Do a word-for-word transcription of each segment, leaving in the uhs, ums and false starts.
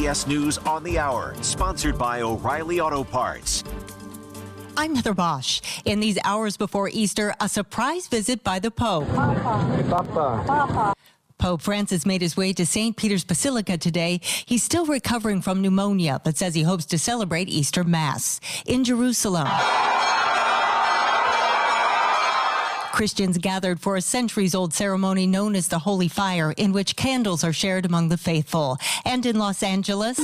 B S News on the Hour, sponsored by O'Reilly Auto Parts. I'm Heather Bosch. In these hours before Easter, a surprise visit by the Pope. Papa. Papa. Papa. Pope Francis made his way to Saint Peter's Basilica today. He's still recovering from pneumonia, but says he hopes to celebrate Easter Mass in Jerusalem. Christians gathered for a centuries-old ceremony known as the Holy Fire, in which candles are shared among the faithful. And in Los Angeles,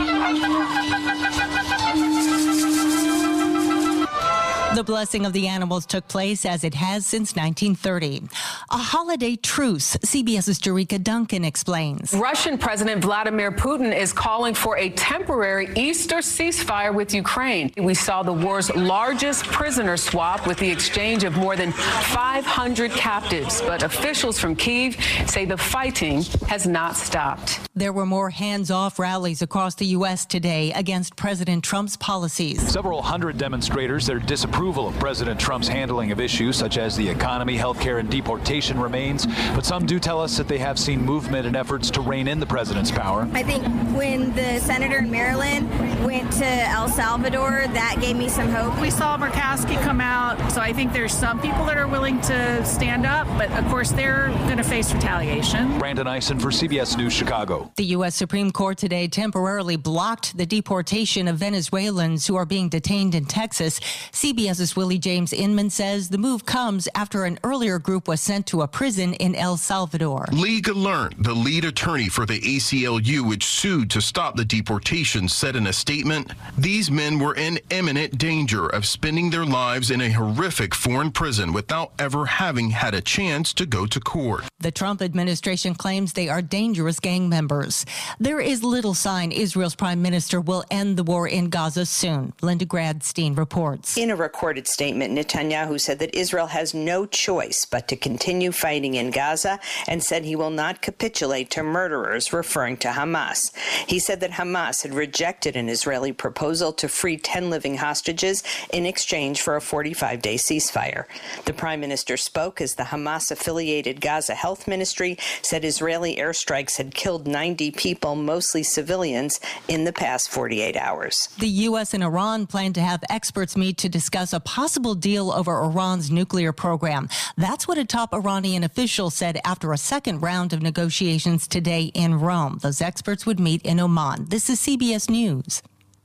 the blessing of the animals took place as it has since nineteen thirty. A holiday truce, CBS's Jerika Duncan explains. Russian President Vladimir Putin is calling for a temporary Easter ceasefire with Ukraine. We saw the war's largest prisoner swap with the exchange of more than five hundred captives. But officials from Kyiv say the fighting has not stopped. There were more hands-off rallies across the U S today against President Trump's policies. Several hundred demonstrators, their disapproval of President Trump's handling of issues such as the economy, healthcare, and deportation remains. But some do tell us that they have seen movement and efforts to rein in the president's power. I think when the senator in Maryland went to El Salvador, that gave me some hope. We saw Murkowski come out, so I think there's some people that are willing to stand up, but of course they're going to face retaliation. Brandon Eisen for C B S News Chicago. The U S Supreme Court today temporarily blocked the deportation of Venezuelans who are being detained in Texas. CBS's Willie James Inman says the move comes after an earlier group was sent to a prison in El Salvador. Lee Gallant, the lead attorney for the A C L U, which sued to stop the deportation, said in a statement, these men were in imminent danger of spending their lives in a horrific foreign prison without ever having had a chance to go to court. The Trump administration claims they are dangerous gang members. There is little sign Israel's prime minister will end the war in Gaza soon. Linda Gradstein reports. In a recorded statement, Netanyahu said that Israel has no choice but to continue fighting in Gaza and said he will not capitulate to murderers, referring to Hamas. He said that Hamas had rejected an Israeli proposal to free ten living hostages in exchange for a forty-five day ceasefire. The prime minister spoke as the Hamas-affiliated Gaza Health Ministry said Israeli airstrikes had killed ninety people, mostly civilians, in the past forty-eight hours. The U S and Iran plan to have experts meet to discuss a possible deal over Iran's nuclear program. That's what a top Iranian official said after a second round of negotiations today in Rome. Those experts would meet in Oman. This is C B S News.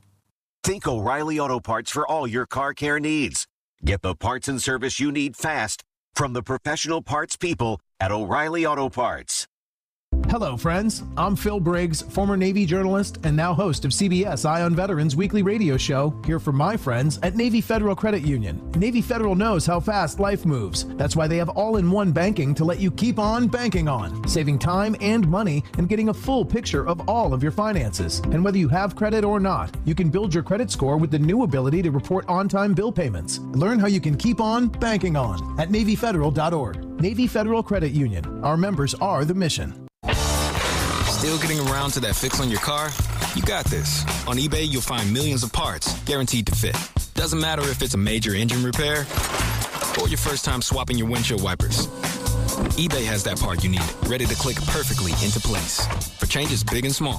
Think O'Reilly Auto Parts for all your car care needs. Get the parts and service you need fast from the professional parts people at O'Reilly Auto Parts. Hello, friends. I'm Phil Briggs, former Navy journalist and now host of C B S Eye on Veterans weekly radio show, here for my friends at Navy Federal Credit Union. Navy Federal knows how fast life moves. That's why they have all-in-one banking to let you keep on banking on, saving time and money and getting a full picture of all of your finances. And whether you have credit or not, you can build your credit score with the new ability to report on-time bill payments. Learn how you can keep on banking on at Navy Federal dot org. Navy Federal Credit Union. Our members are the mission. Still getting around to that fix on your car? You got this. On eBay, you'll find millions of parts guaranteed to fit. Doesn't matter if it's a major engine repair or your first time swapping your windshield wipers. eBay has that part you need, ready to click perfectly into place for changes big and small,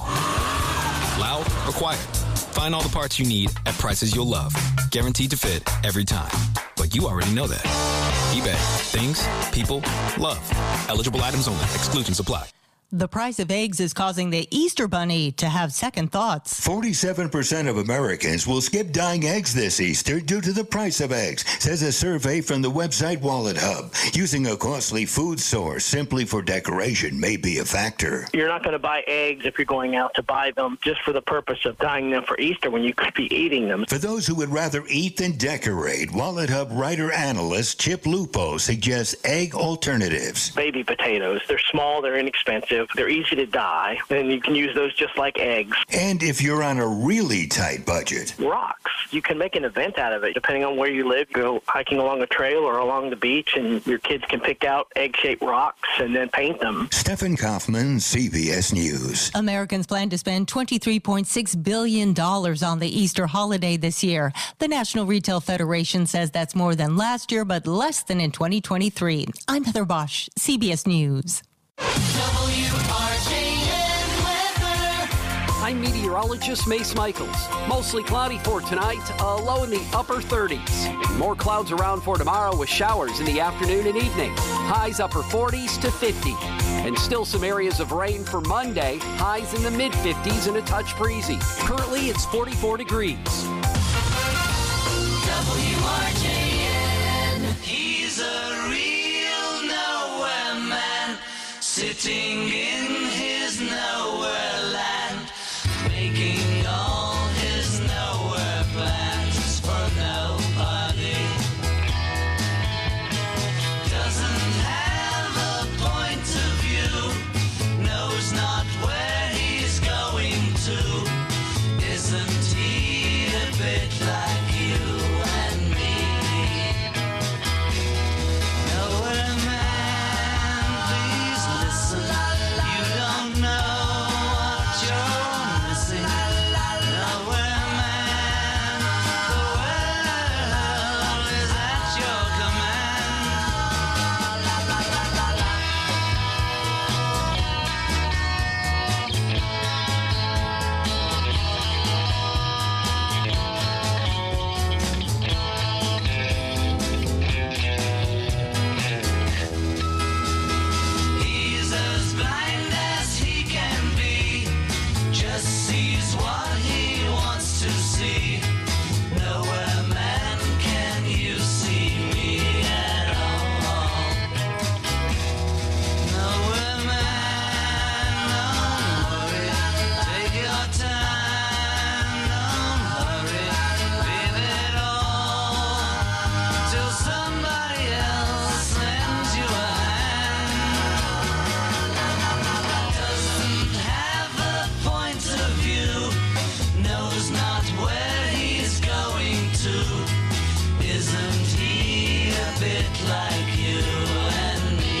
loud or quiet. Find all the parts you need at prices you'll love, guaranteed to fit every time. But you already know that. eBay. Things, people, love. Eligible items only. Exclusions apply. The price of eggs is causing the Easter Bunny to have second thoughts. forty-seven percent of Americans will skip dyeing eggs this Easter due to the price of eggs, says a survey from the website Wallet Hub. Using a costly food source simply for decoration may be a factor. You're not going to buy eggs if you're going out to buy them just for the purpose of dyeing them for Easter when you could be eating them. For those who would rather eat than decorate, Wallet Hub writer-analyst Chip Lupo suggests egg alternatives. Baby potatoes. They're small, they're inexpensive. They're easy to dye, and you can use those just like eggs. And if you're on a really tight budget, rocks. You can make an event out of it, depending on where you live. Go hiking along a trail or along the beach, and your kids can pick out egg-shaped rocks and then paint them. Stephen Kaufman, C B S News. Americans plan to spend twenty-three point six billion dollars on the Easter holiday this year. The National Retail Federation says that's more than last year, but less than in twenty twenty-three. I'm Heather Bosch, C B S News. W R J N weather. I'm meteorologist Mace Michaels. Mostly cloudy for tonight, a low in the upper thirties. More clouds around for tomorrow with showers in the afternoon and evening. Highs upper forties to fifty. And still some areas of rain for Monday. Highs in the mid fifties and a touch breezy. Currently, it's forty-four degrees. W R J N. He's a real nowhere man, sitting in his nowhere land, making all his nowhere plans for nobody. Doesn't have a point of view, knows not where he's going to. Isn't he a bit like you and me? Nowhere man, please listen. You don't know what you're missing. Nowhere man, the world is at your He's as blind as he can be, just sees what he wants to see. Nowhere man, can you see me at all? Nowhere man, don't worry, take your time, don't hurry, leave it all till somebody else lends you a hand. Doesn't have a point of view, knows not where he's going to. Isn't he a bit like you and me?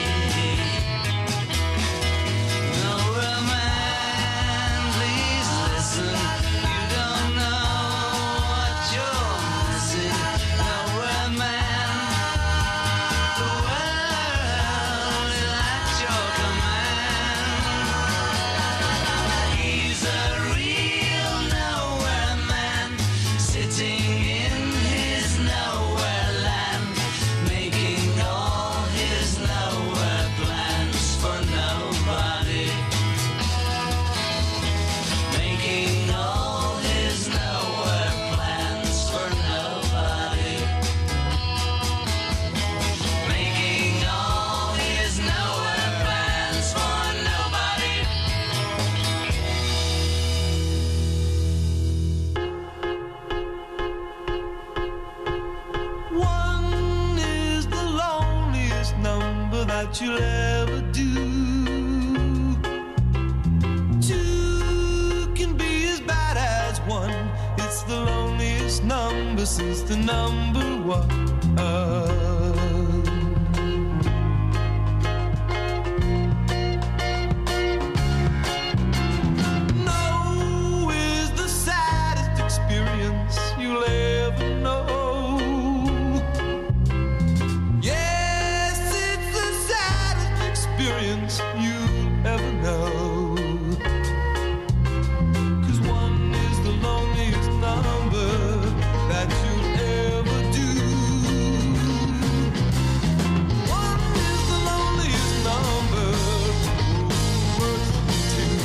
Nowhere man, please listen. You don't know what you're missing. Nowhere man, the world is at your command. He's a real nowhere man, sitting in his nowhere land, making all his nowhere plans for nobody. Making all his nowhere plans for nobody. Making all his nowhere plans for nobody. One is the loneliest number that you'll ever do. Two can be as bad as one. It's the loneliest number since the number one. No is the saddest experience you'll ever know. Yes, it's the saddest experience you'll ever know. 'Cause one is the loneliest number that you'll ever do. One is the loneliest number, worse than two.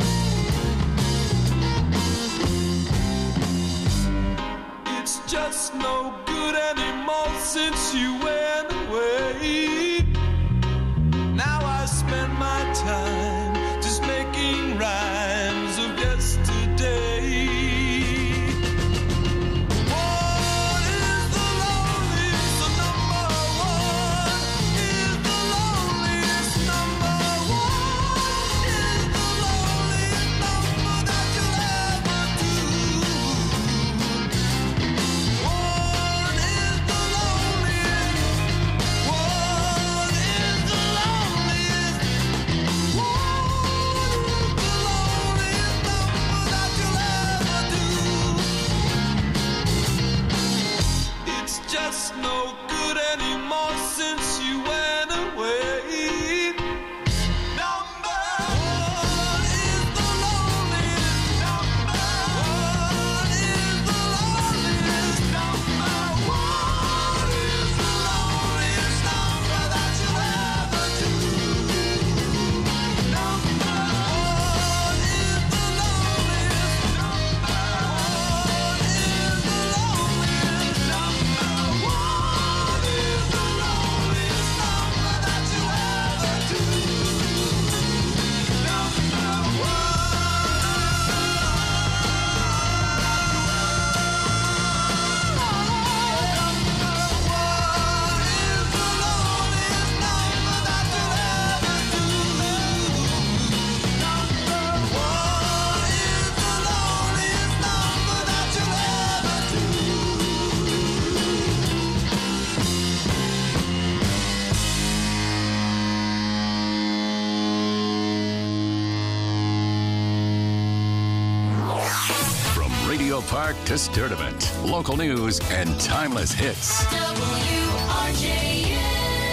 It's just no good anymore since you went away. Now I spend my time just making rhymes of yesterday. One is the loneliest, the number one is the loneliest number. One is the loneliest number that you'll ever do. One is the loneliest. One is the loneliest. One is the loneliest number that you'll ever do. It's just no good anymore since you went away. Number one is the loneliest. Auto Park to Sturdivant. Local news and timeless hits. W R J N.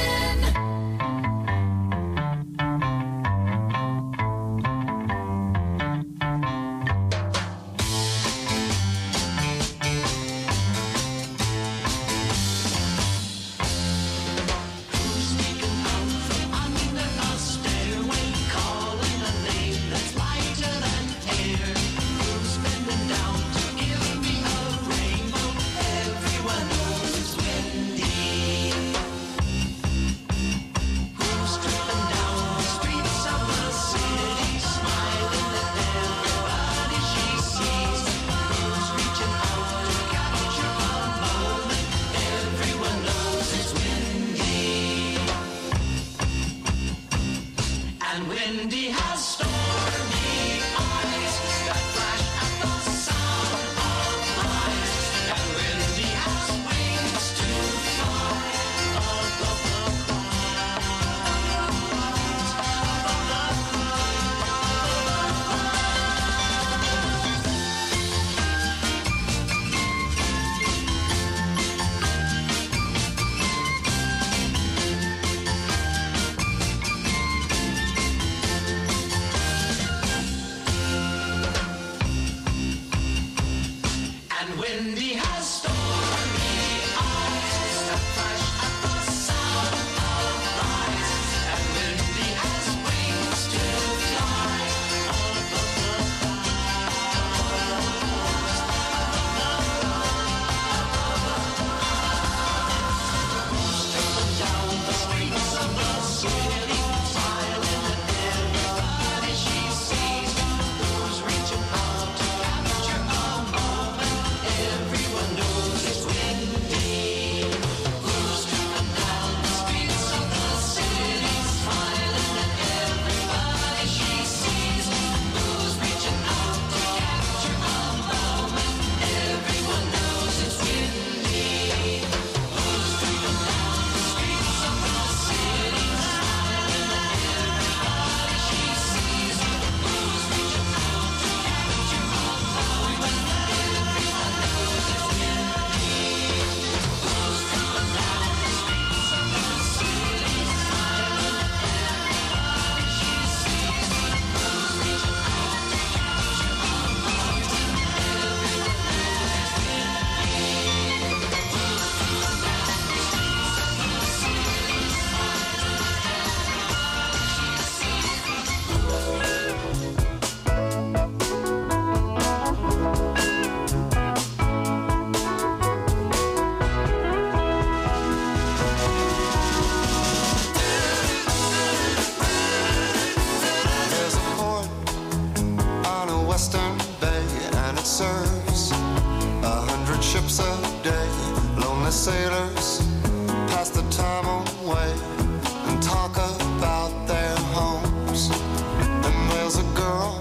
Sailors pass the time away and talk about their homes. And there's a girl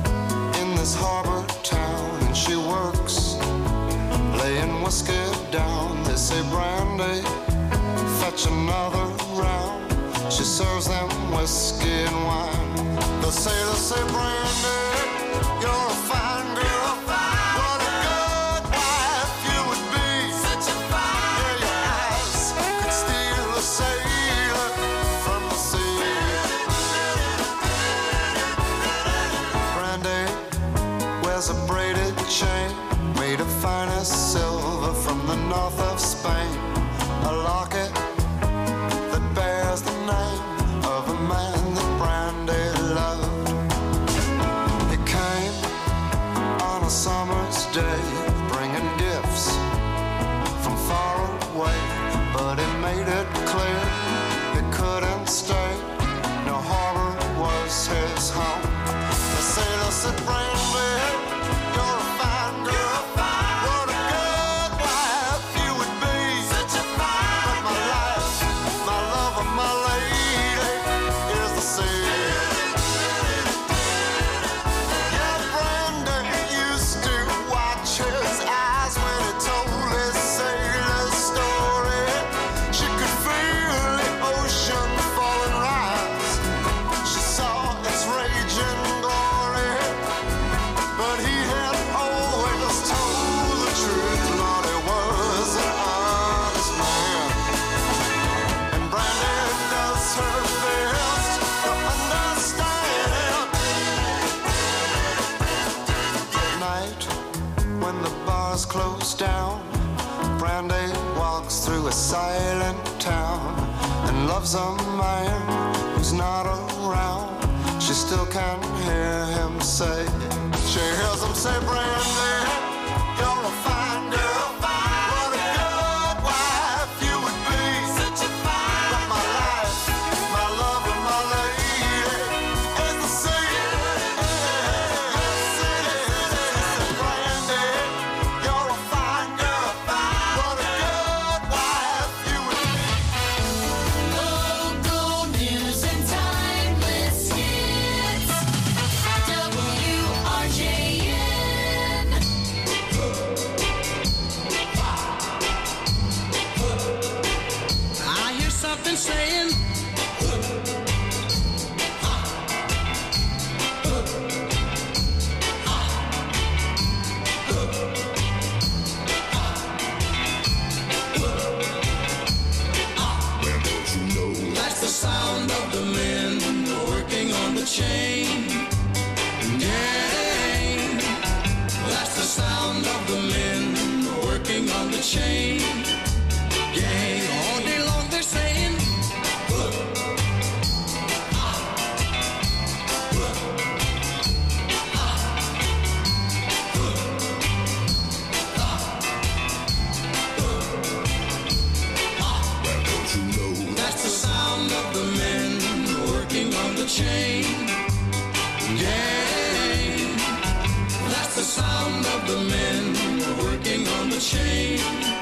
in this harbor town, and she works laying whiskey down. They say, Brandy, fetch another round. She serves them whiskey and wine. The sailors say, Brandy, you're a fine girl. What a good wife you would be. Such a fine yeah, your eyes could steal a sailor from the sea. Brandy wears a braided chain made of finest silver from the north of Spain. A locket that bears the name of a man that Brandy loved. He came on a summer's day, bringing gifts from far away, but he made it clear he couldn't stay. No harbor was his home. The sailor said, Brandy, you're a fine girl. What a good wife you would be. Such a fine but my life, my love, and my lady is the sea. Yeah, Brandy used to watch his when the bars close down, Brandy walks through a silent town and loves a man who's not around. She still can hear him say, she hears him say, Brandy, you're a fine girl. What a good wife you would be. Such a fine but my life, my love and my lady is the sea. Brandy, you're a fine girl. What a good wife you would be. Local news and timeless hits. W R J N. I hear something saying, that's the sound of the men working on the chain gang. That's the sound of the men working on the chain gang. All day long they're saying, that's the sound of the men working on the chain gang. That's the sound of the men working on the chain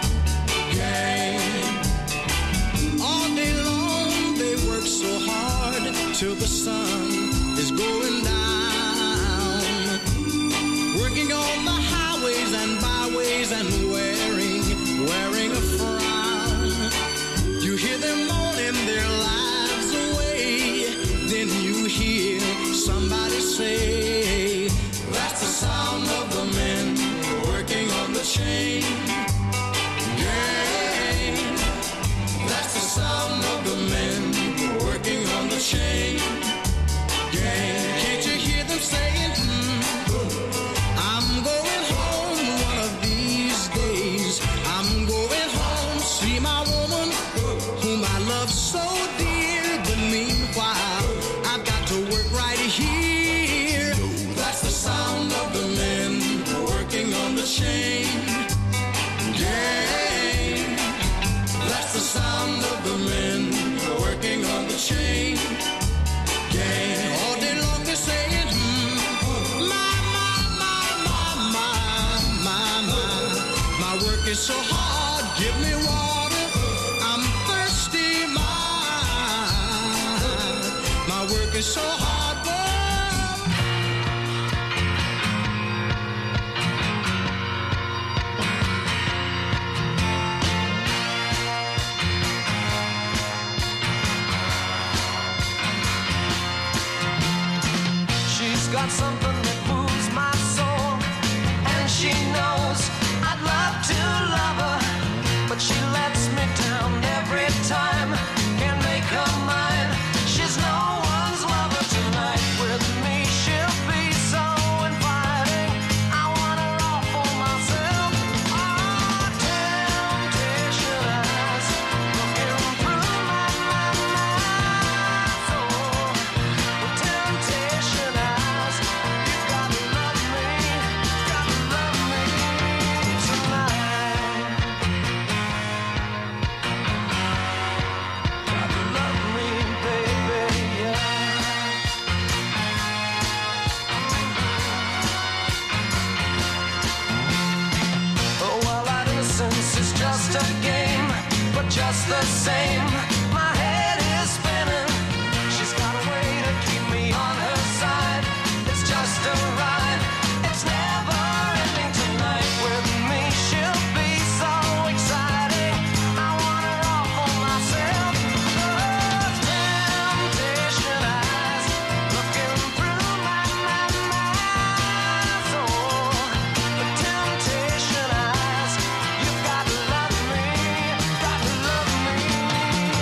gang. All day long they work so hard till the sun is going down, working on the highways and byways and wearing, wearing a frown. You hear them moaning their lives away, then you hear somebody say, that's the sound of the men working on the chain gang. That's the sound of the men working on the chain gang. Can't you hear them saying, hmm, I'm going home one of these days. I'm going home, see my woman whom I love so dear. But meanwhile, I've got to work right here. That's the sound of the men working on the chain gang. That's the sound of the men working on the chain gang. All day long they're saying, hmm, my, my, my, my, my, my, my work is so hard, give me water, I'm thirsty, my, my work is so hard, boy. She's got something that moves my soul, and she knows I'd love to love her, but she lets me down every time. Can't make her mine. She's no one's lover tonight. With me she'll be so inviting. I want her all for myself. Oh, temptation eyes looking through my, my, my soul. With temptation eyes, you gotta love me, gotta love me tonight. Gotta love me, baby, yeah. Oh, well, our innocence is just a game, but just the same, my head is spinning. She's got a way to keep me on her side. It's just a ride. It's never ending tonight. With me she'll be so exciting. I want her all for myself. Oh, temptation eyes looking through my, my, my soul. The temptation eyes, you gotta love me, gotta love me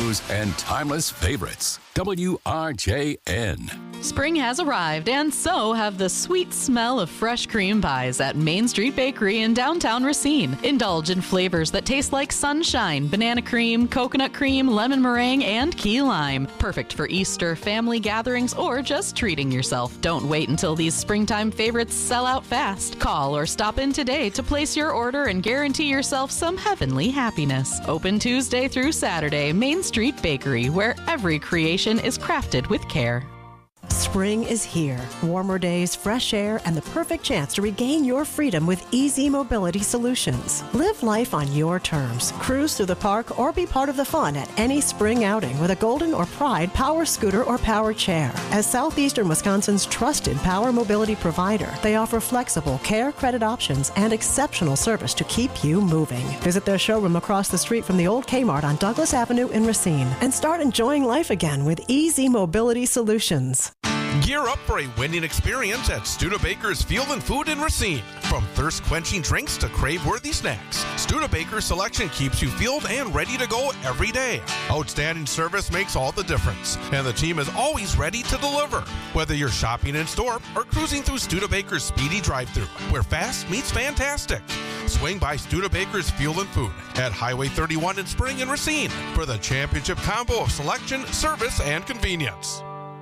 news and timeless favorites. W R J N. Spring has arrived, and so have the sweet smell of fresh cream pies at Main Street Bakery in downtown Racine. Indulge in flavors that taste like sunshine, banana cream, coconut cream, lemon meringue, and key lime. Perfect for Easter, family gatherings, or just treating yourself. Don't wait until these springtime favorites sell out fast. Call or stop in today to place your order and guarantee yourself some heavenly happiness. Open Tuesday through Saturday, Main Street Bakery, where every creation is crafted with care. Spring is here. Warmer days, fresh air, and the perfect chance to regain your freedom with Easy Mobility Solutions. Live life on your terms. Cruise through the park or be part of the fun at any spring outing with a Golden or Pride power scooter or power chair. As Southeastern Wisconsin's trusted power mobility provider, they offer flexible care credit options and exceptional service to keep you moving. Visit their showroom across the street from the old Kmart on Douglas Avenue in Racine and start enjoying life again with Easy Mobility Solutions. Gear up for a winning experience at Studebaker's Field and Food in Racine. From thirst-quenching drinks to crave-worthy snacks, Studebaker's selection keeps you fueled and ready to go every day. Outstanding service makes all the difference, and the team is always ready to deliver. Whether you're shopping in store or cruising through Studebaker's speedy drive-thru, where fast meets fantastic. Swing by Studebaker's Fuel and Food at Highway thirty-one in Spring and Racine for the championship combo of selection, service, and convenience.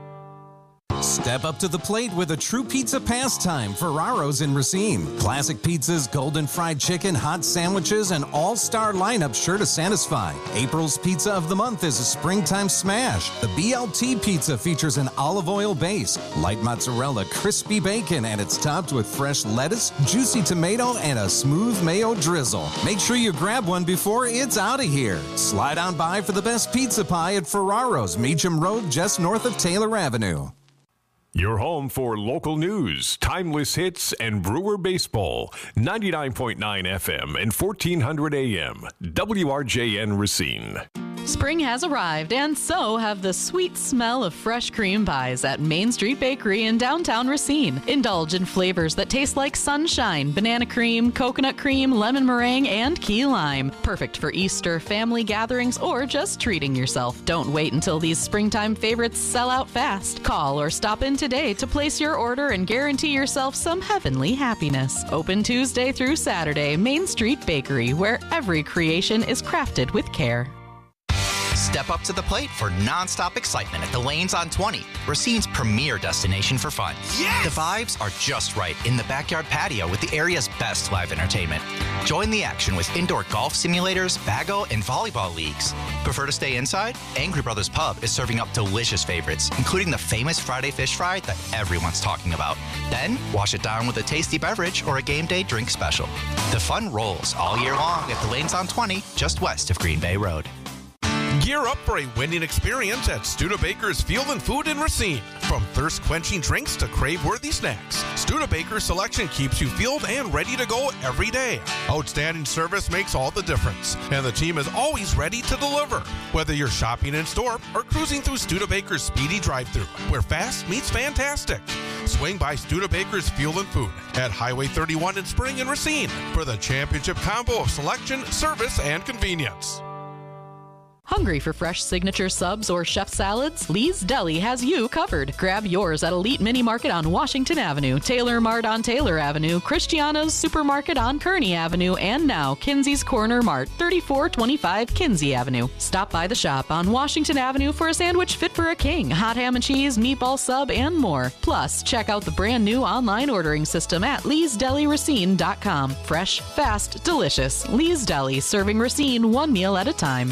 Step up to the plate with a true pizza pastime, Ferraro's in Racine. Classic pizzas, golden fried chicken, hot sandwiches, and all-star lineup sure to satisfy. April's pizza of the month is a springtime smash. The B L T pizza features an olive oil base, light mozzarella, crispy bacon, and it's topped with fresh lettuce, juicy tomato, and a smooth mayo drizzle. Make sure you grab one before it's out of here. Slide on by for the best pizza pie at Ferraro's, Meacham Road, just north of Taylor Avenue. Your home for local news, timeless hits, and Brewer baseball. ninety-nine point nine F M and fourteen hundred A M. W R J N Racine. Spring has arrived, and so have the sweet smell of fresh cream pies at Main Street Bakery in downtown Racine. Indulge in flavors that taste like sunshine, banana cream, coconut cream, lemon meringue, and key lime. Perfect for Easter, family gatherings, or just treating yourself. Don't wait until these springtime favorites sell out fast. Call or stop in today to place your order and guarantee yourself some heavenly happiness. Open Tuesday through Saturday, Main Street Bakery, where every creation is crafted with care. Step up to the plate for non-stop excitement at the Lanes on twenty, Racine's premier destination for fun. Yes! The vibes are just right in the backyard patio with the area's best live entertainment. Join the action with indoor golf simulators, bago, and volleyball leagues. Prefer to stay inside? Angry Brothers Pub is serving up delicious favorites, including the famous Friday fish fry that everyone's talking about. Then, wash it down with a tasty beverage or a game day drink special. The fun rolls all year long at the Lanes on twenty, just west of Green Bay Road. Gear up for a winning experience at Studebaker's Field and Food in Racine. From thirst-quenching drinks to crave-worthy snacks, Studebaker's selection keeps you fueled and ready to go every day. Outstanding service makes all the difference, and the team is always ready to deliver. Whether you're shopping in store or cruising through Studebaker's speedy drive-thru, where fast meets fantastic. Swing by Studebaker's Fuel and Food at Highway thirty-one in Spring and Racine for the championship combo of selection, service, and convenience. Hungry for fresh signature subs or chef salads? Lee's Deli has you covered. Grab yours at Elite Mini Market on Washington Avenue, Taylor Mart on Taylor Avenue, Christiana's Supermarket on Kearney Avenue, and now Kinsey's Corner Mart, thirty-four twenty-five Kinsey Avenue. Stop by the shop on Washington Avenue for a sandwich fit for a king, hot ham and cheese, meatball sub, and more. Plus, check out the brand new online ordering system at lees deli racine dot com. Fresh, fast, delicious. Lee's Deli, serving Racine one meal at a time.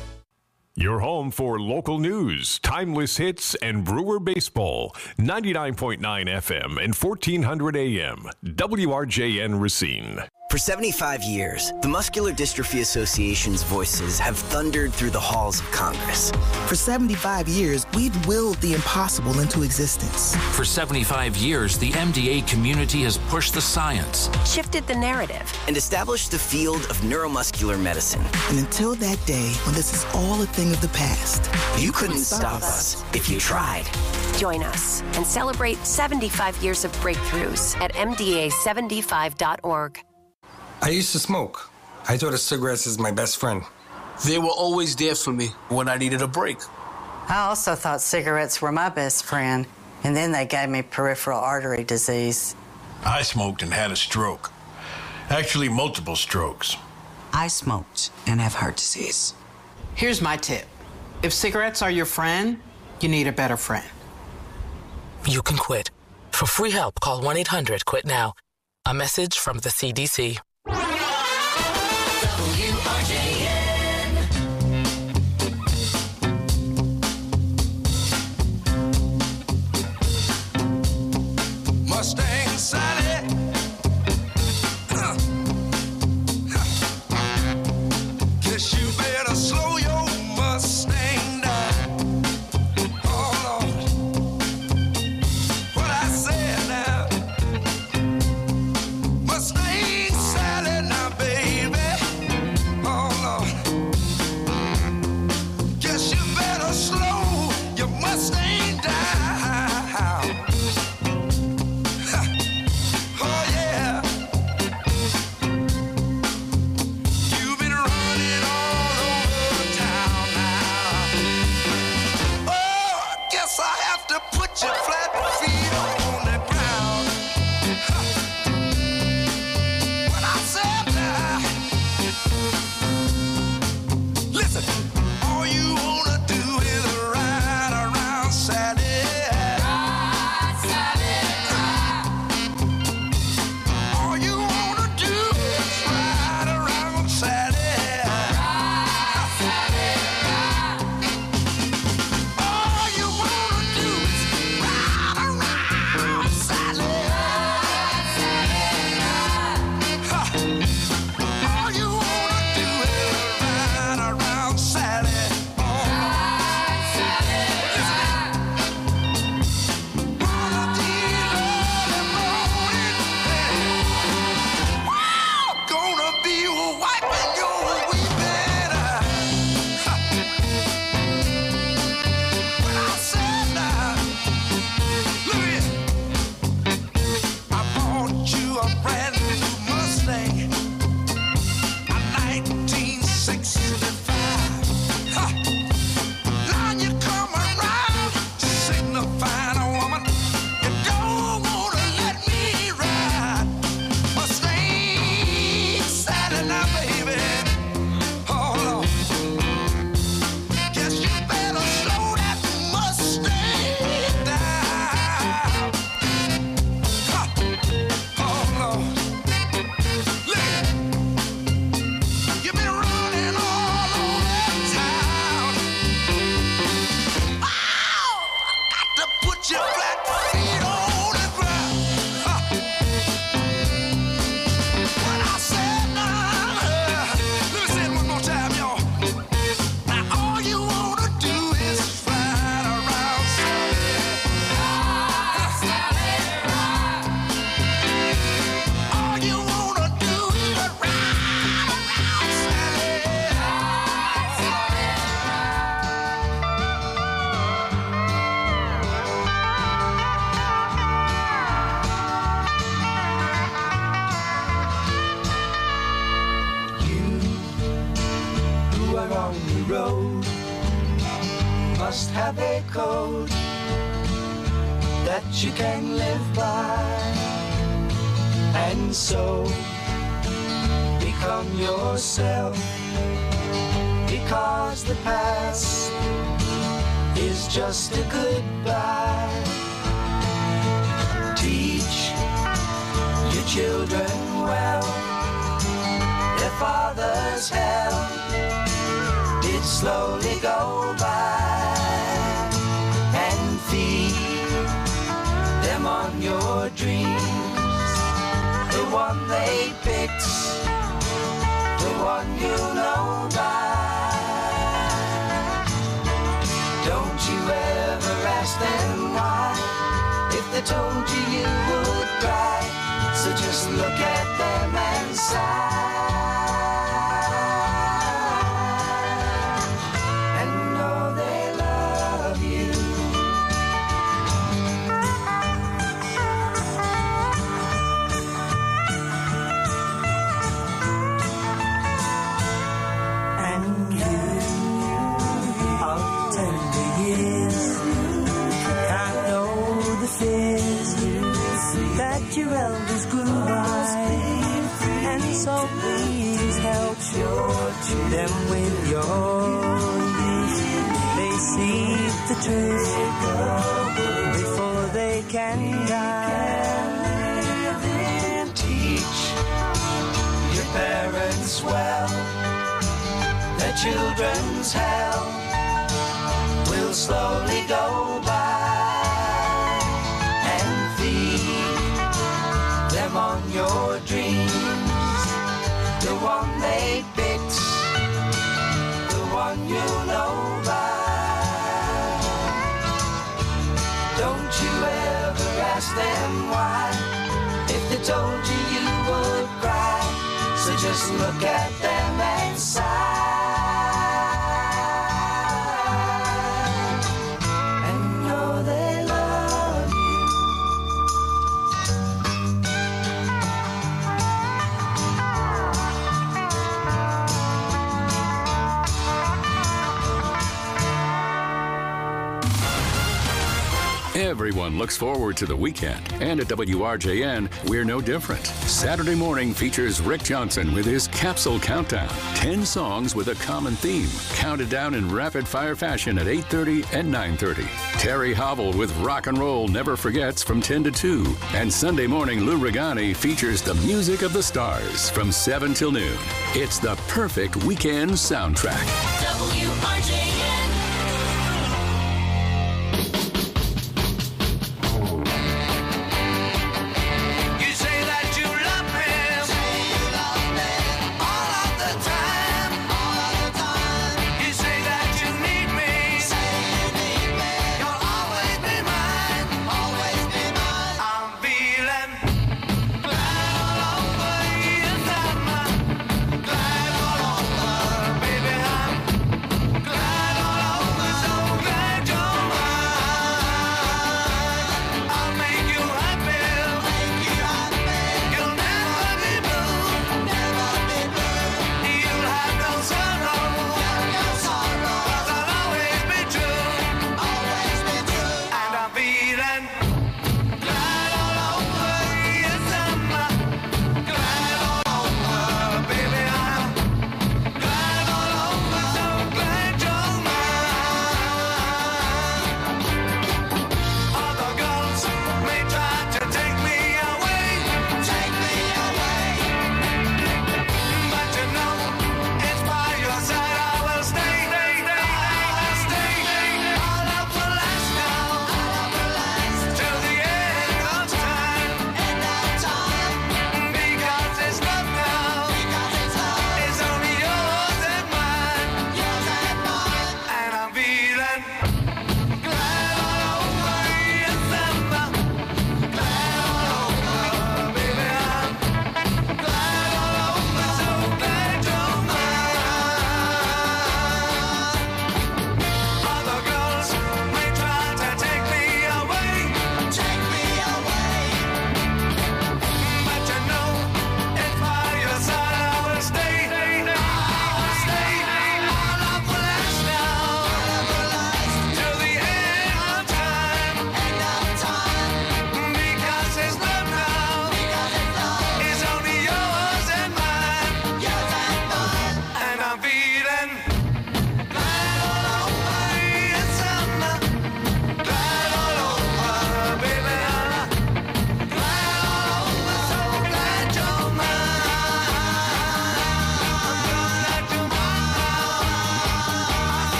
Your home for local news, timeless hits, and Brewer baseball. ninety-nine point nine F M and fourteen hundred A M. W R J N Racine. For seventy-five years, the Muscular Dystrophy Association's voices have thundered through the halls of Congress. For seventy-five years, we've willed the impossible into existence. For seventy-five years, the M D A community has pushed the science, shifted the narrative, and established the field of neuromuscular medicine. And until that day when this is all a thing of the past, you couldn't stop us if you tried. Join us and celebrate seventy-five years of breakthroughs at M D A seventy-five dot org. I used to smoke. I thought of cigarettes as my best friend. They were always there for me when I needed a break. I also thought cigarettes were my best friend, and then they gave me peripheral artery disease. I smoked and had a stroke. Actually, multiple strokes. I smoked and have heart disease. Here's my tip. If cigarettes are your friend, you need a better friend. You can quit. For free help, call one eight hundred quit now. A message from the C D C. W R J N. Mustang Sally. Guess you better slow your Mustang down. Oh Lord, what I said now. Mustang Sally now, baby. Oh Lord, guess you better slow your Mustang down. Oh yeah. You've been running all over town now. Oh, I guess I have to put your flat feet on the ground. When I said that, listen, all you wanna do is ride around Sally. Ride, Sally, ride. All you wanna do is ride around Sally. Ride, Sally, ride. All you wanna do is ride around Sally. Ride, Sally, ride. Ha. All you wanna do is ride around Sally. Oh. Ride, Sally, ride. One of these early mornings, wow, gonna be wiping your weeping eye. Ha. When I said that, look here, I bought you a brand new Mustang, a nineteen sixty-five. Ha. Now you come around signifying a woman you don't wanna let me ride. Mustang Sally now, baby. Oh Lord, guess you better slow that Mustang down. Ha. Oh Lord, look, you've been running all over town. Oh, I got to put your flat feet on the ground. Ha. When I said now, let me say it one more time, y'all. Now all you wanna do is ride around Sally. Ride, Sally, ride. All you wanna do is ride around Sally. Ride, Sally, Who are on the road must have a code that you can live by, and so become yourself, because the past is just a goodbye. Teach your children well. Their father's hell did slowly go by, and feed them on your dreams, the one they picked, the one you know by. Don't you ever ask them why, if they told you you would cry. So just look at them and sigh, and know they love you. And So please help them with your youth. They see the truth before they can die. Teach your parents well. Their children's hell will slowly go by, and feed them on your dreams, the one they picked, the one you know by. Don't you ever ask them why, if they told you you would cry, so just look at them and sigh. Everyone looks forward to the weekend, and at W R J N, we're no different. Saturday morning features Rick Johnson with his Capsule Countdown. Ten songs with a common theme, counted down in rapid-fire fashion at eight thirty and nine thirty. Terry Hobble with Rock and Roll Never Forgets from ten to two. And Sunday morning, Lou Regani features the music of the stars from seven till noon. It's the perfect weekend soundtrack. W R J N.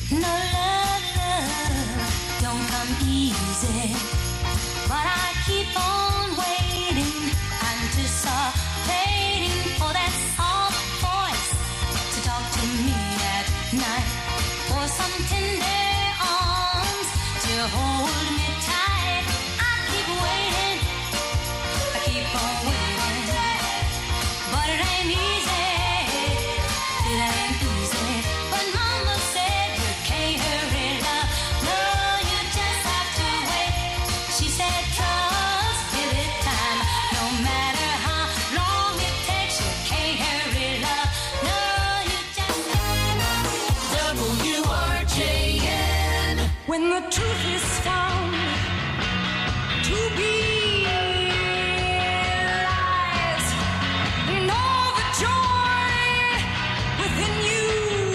No love, love, don't come easy. But I keep on waiting, anticipating for that soft voice to talk to me at night. For some tender arms to hold me tight. I keep waiting, I keep on waiting. But it ain't easy, it ain't easy. But mama said you can't hurry love. No, you just have to wait. She said trust, give it time. No matter how long it takes, you can't hurry love. No, you just W R J N. when the truth is found to be lies, and all the joy within you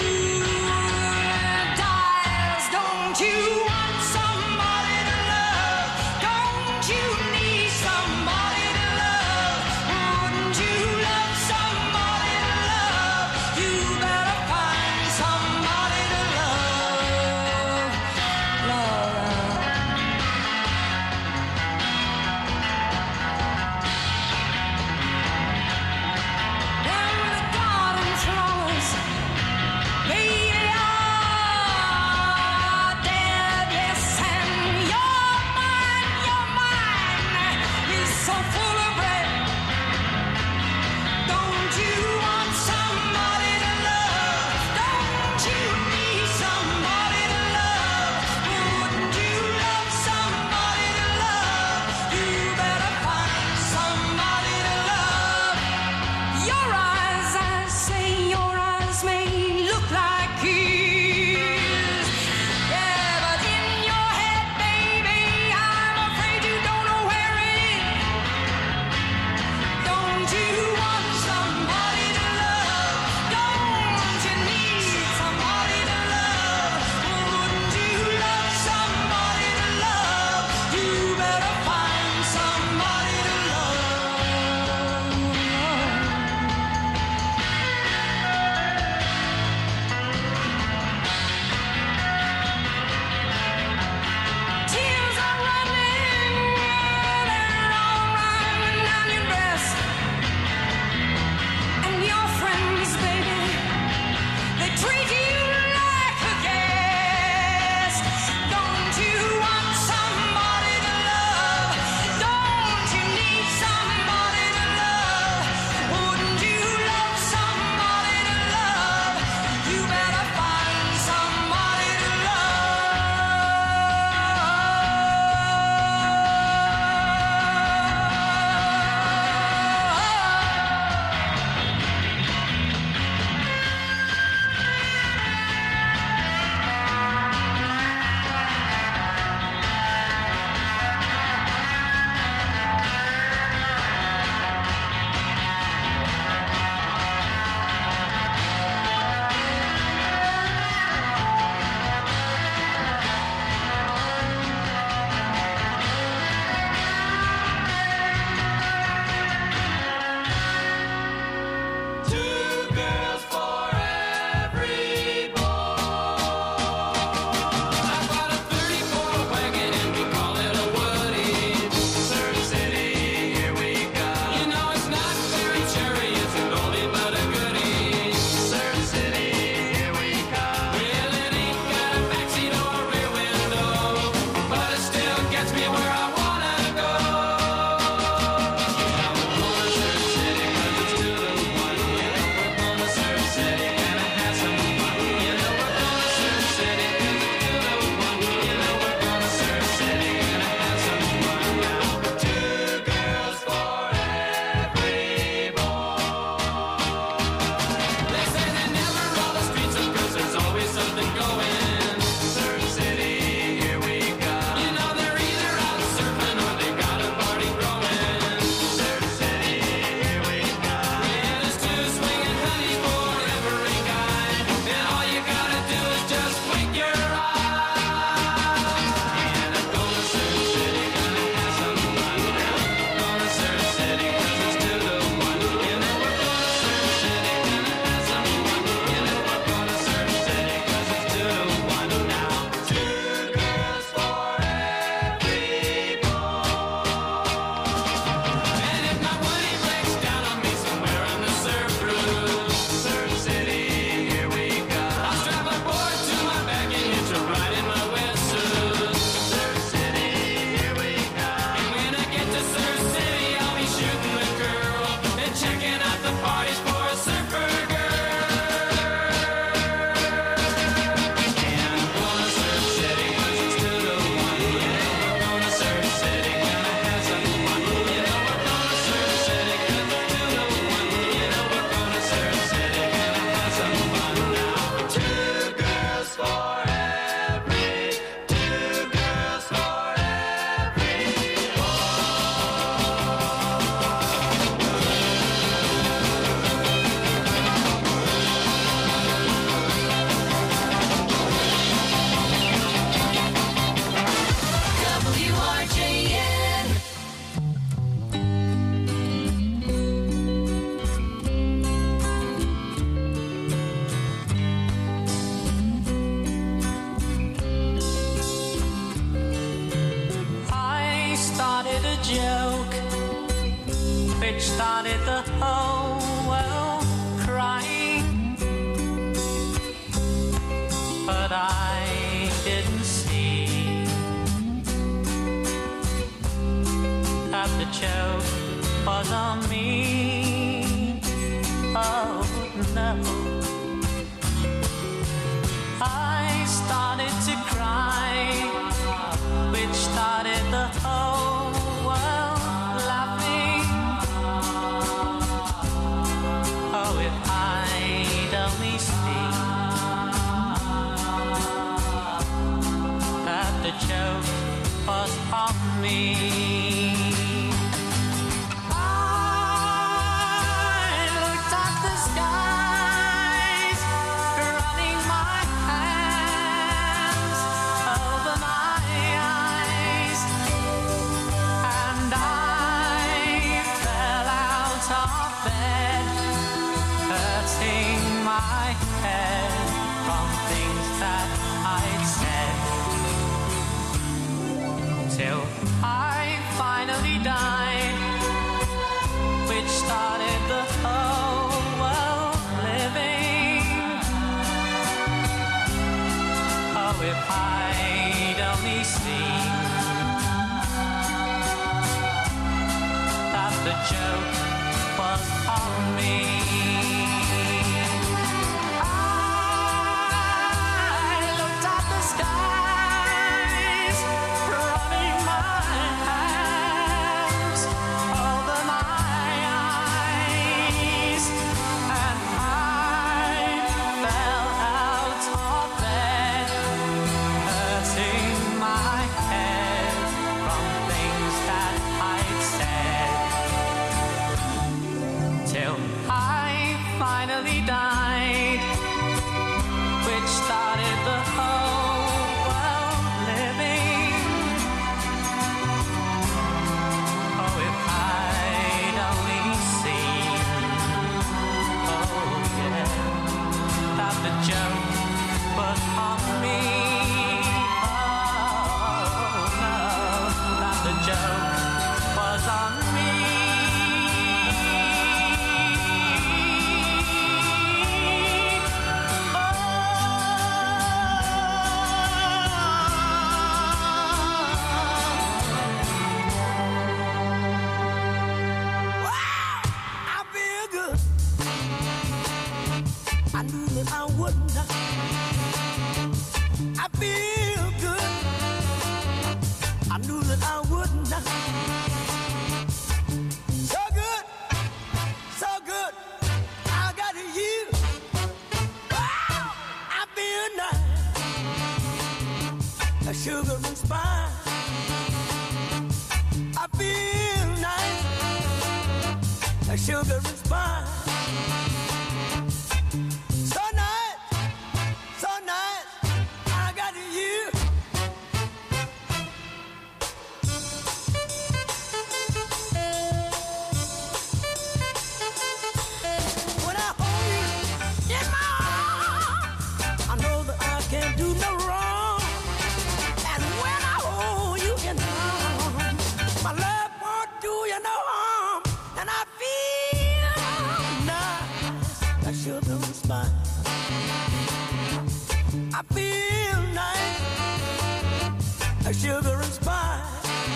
dies. Don't you want somebody to love? Don't you need somebody to love? Wouldn't you love somebody to love? You better find somebody to love. Love, love. joke which started the whole world crying, but I didn't see that the joke was on me. Oh no, I started to cry, which started the whole world laughing. Oh, if I'd only seen that the joke was on me. Till I finally died, which started the whole world living. Oh, if I'd only seen that the joke was on me. Died, which started the whole world living. Oh, if I'd only seen, oh yeah, that the joke was on me. Oh no, that the joke was on me. Sugar and spice. I feel nice. A sugar and spice. So nice, so nice. I got you. When I hold you in my arms, I know that I can't do no wrong. My love won't do you no harm, and I feel nice, like sugar and spice. I feel nice, like sugar and spice.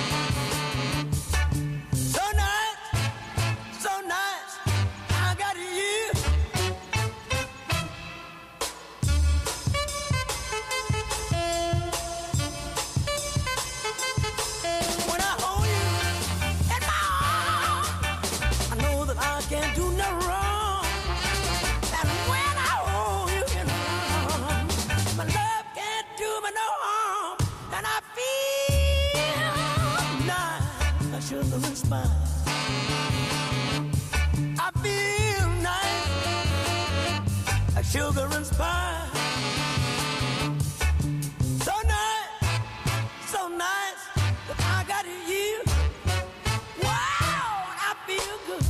So nice, so nice, I got you. Can't do no wrong, and when I hold you in arms, my love can't do me no harm, and I feel nice, like sugar and spice. I feel nice, like sugar and spice. So nice, so nice that I got you. Wow, I feel good.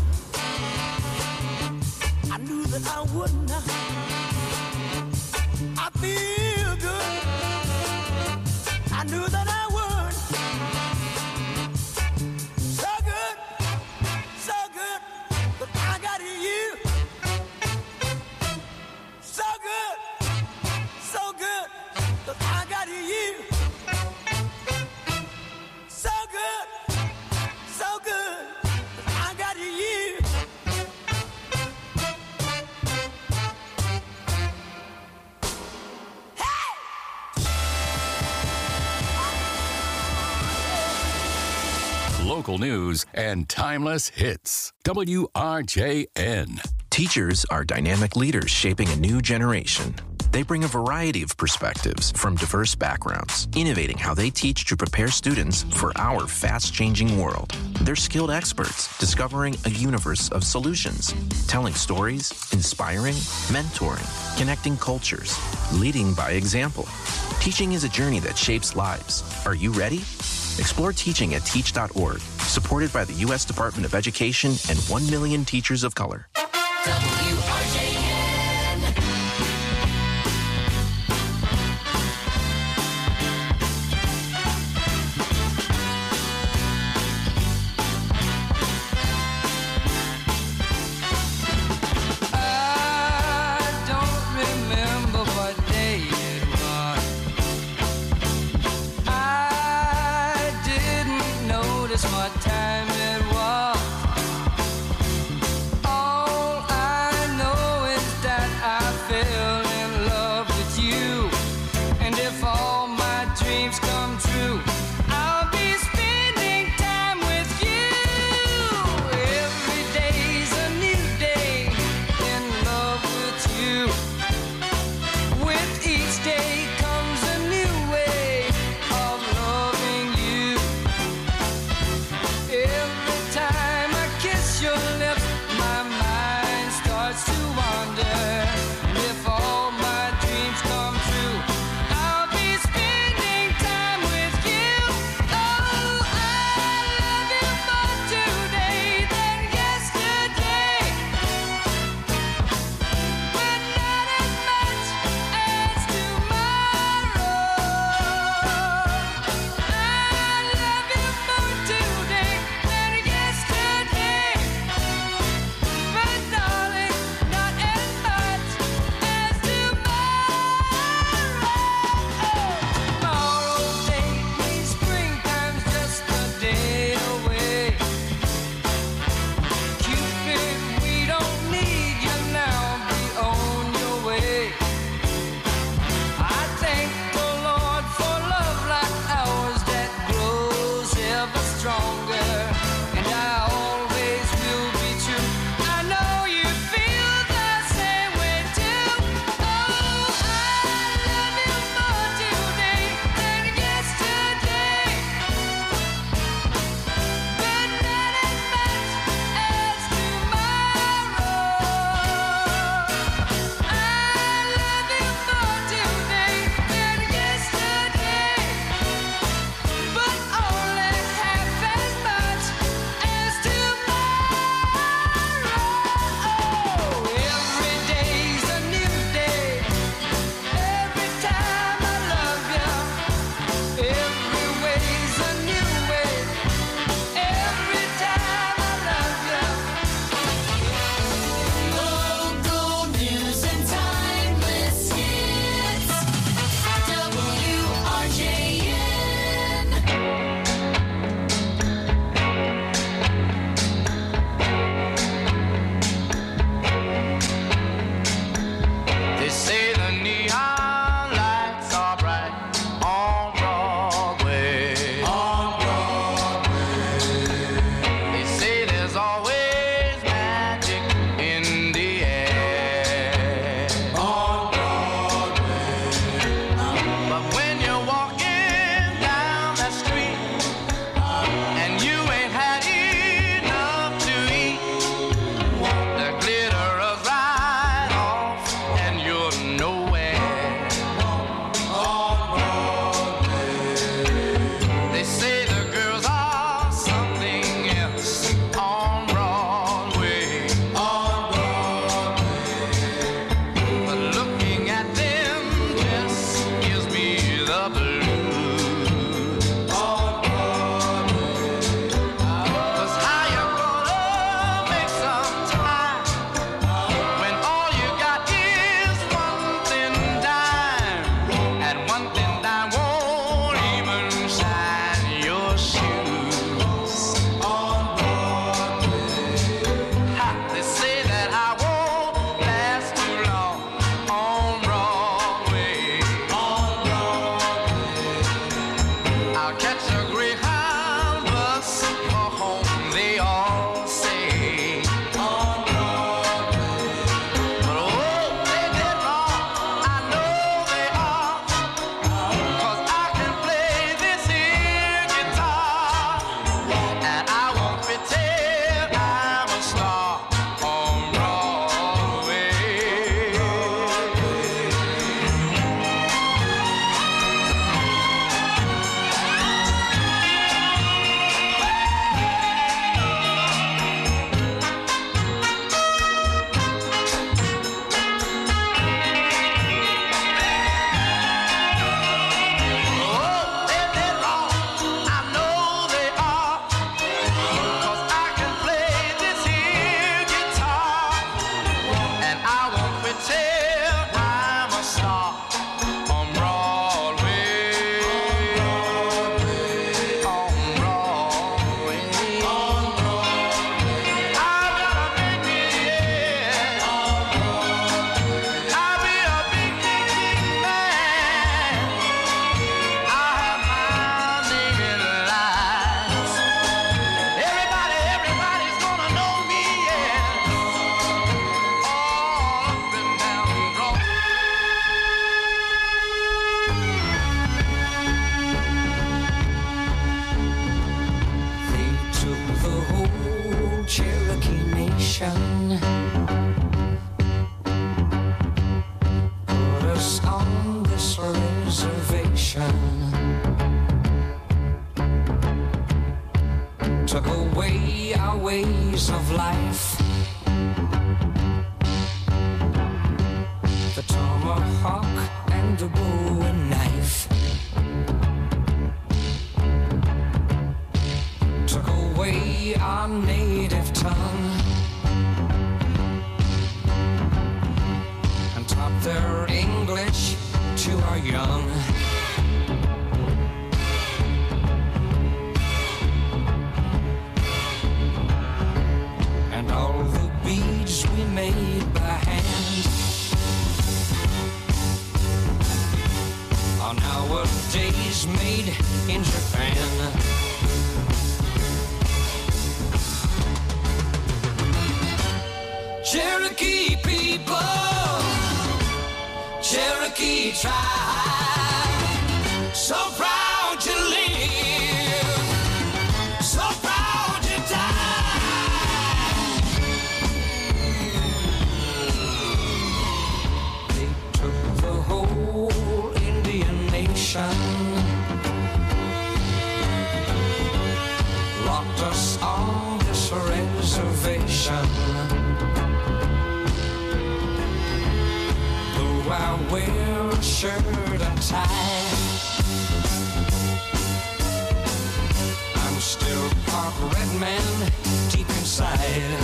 I knew that I wouldn't. I feel good. I knew that I would. local news and timeless hits. W R J N. Teachers are dynamic leaders shaping a new generation. They bring a variety of perspectives from diverse backgrounds, innovating how they teach to prepare students for our fast-changing world. They're skilled experts discovering a universe of solutions, telling stories, inspiring, mentoring, connecting cultures, leading by example. Teaching is a journey that shapes lives. Are you ready? Explore teaching at teach dot org, supported by the U S Department of Education and one million teachers of color. W R J N. What time it was. All I know is that I fell in love with you. And if all my dreams come true, I'll be spending time with you. Every day's a new day in love with you. With each day comes a new way of loving you. Every time I kiss your lips, my mind starts to wander. And if all my dreams come true, I'll be spending time with you. Oh, I love you more today than yesterday, but not as much as tomorrow. I love you more today than yesterday, but darling, not as much as tomorrow. Tomorrow take me, springtime's just a day away. Cupid, we don't need you now, be on your way. I thank the Lord for love like ours that grows ever stronger, and I always will be true. I know you feel the same way too. Oh, I love you more today than yesterday, but not as much as tomorrow. I love you more today than yesterday, but only half as much as tomorrow. Every day's a new day. Every time I love you, every way's a new way. Every time I love you. Local news and timeless hits. W R J N. They say the neon lights are bright on Broadway. On Broadway. They say there's always magic in the air. On Broadway. But when you're walking down that street and you ain't had enough to eat, the glitter is right off and you're nowhere. On Broadway. They say the girls are something else on Broadway. On Broadway. But looking at them just gives me the nation. Put us on this reservation. Took away our ways of life. The tomahawk and the bowie knife. Took away our native tongue and taught their English to our young. And all the beads we made by hand are nowadays made in Japan. Cherokee people, Cherokee tribe, so proud to live, so proud to die. They took the whole Indian nation, locked us on this reservation. I wear a shirt and tie, I'm still part red man deep inside.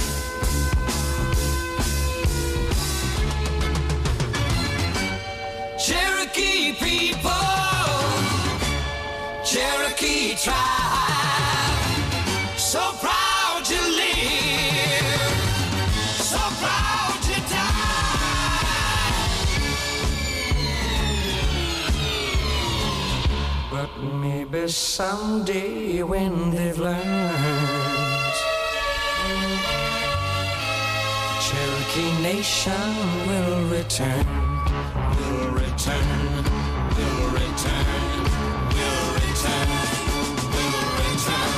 Cherokee people, Cherokee tribe, so proud to live, so proud to die. But maybe someday when they've learned, Cherokee Nation will return, will return, will return, will return, will return.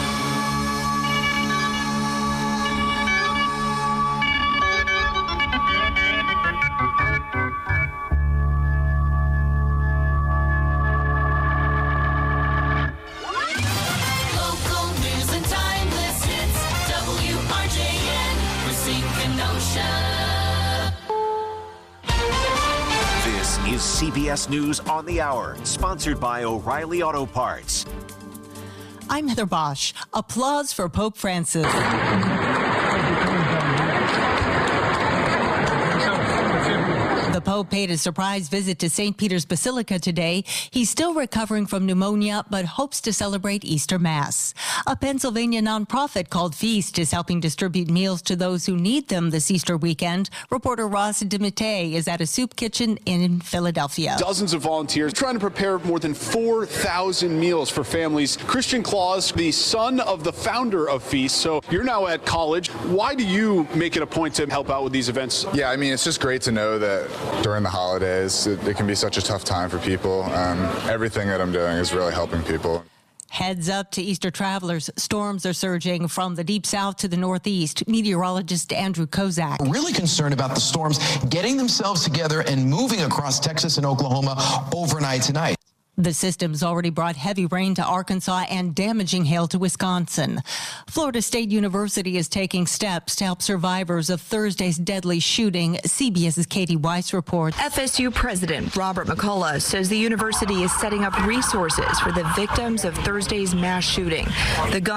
This is C B S News on the Hour, sponsored by O'Reilly Auto Parts. I'm Heather Bosch. Applause for Pope Francis. The Pope paid a surprise visit to Saint Peter's Basilica today. He's still recovering from pneumonia, but hopes to celebrate Easter Mass. A Pennsylvania nonprofit called Feast is helping distribute meals to those who need them this Easter weekend. Reporter Ross DeMattei is at a soup kitchen in Philadelphia. Dozens of volunteers trying to prepare more than four thousand meals for families. Christian Claus, the son of the founder of Feast, so you're now at college. Why do you make it a point to help out with these events? Yeah, I mean, it's just great to know that during the holidays, it, it can be such a tough time for people. Um, everything that I'm doing is really helping people. Heads up to Easter travelers. Storms are surging from the deep south to the northeast. Meteorologist Andrew Kozak. Really concerned about the storms getting themselves together and moving across Texas and Oklahoma overnight tonight. The system's already brought heavy rain to Arkansas and damaging hail to Wisconsin. Florida State University is taking steps to help survivors of Thursday's deadly shooting. CBS's Katie Weiss reports. F S U President Robert McCullough says the university is setting up resources for the victims of Thursday's mass shooting. The gun